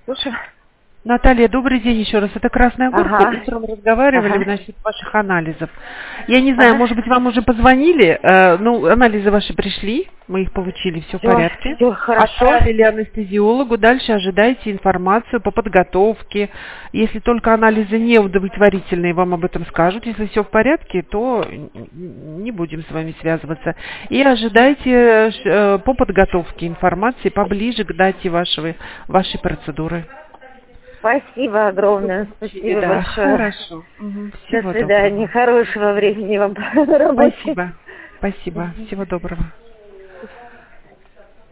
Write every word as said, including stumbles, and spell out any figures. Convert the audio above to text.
Слушай. Наталья, добрый день еще раз. Это Красная Горка. Ага. Утром разговаривали Ага. насчет ваших анализов. Я не знаю, Ага. может быть, вам уже позвонили. Э, ну, анализы ваши пришли, мы их получили, все в Все, порядке. все хорошо. Отправили анестезиологу, дальше ожидайте информацию по подготовке. Если только анализы неудовлетворительные, вам об этом скажут. Если все в порядке, то не будем с вами связываться. И ожидайте э, по подготовке информации поближе к дате вашей, вашей процедуры. Спасибо огромное. Спасибо Да, большое. хорошо. Угу. До свидания. Хорошего времени вам. Спасибо. Спасибо. Всего доброго.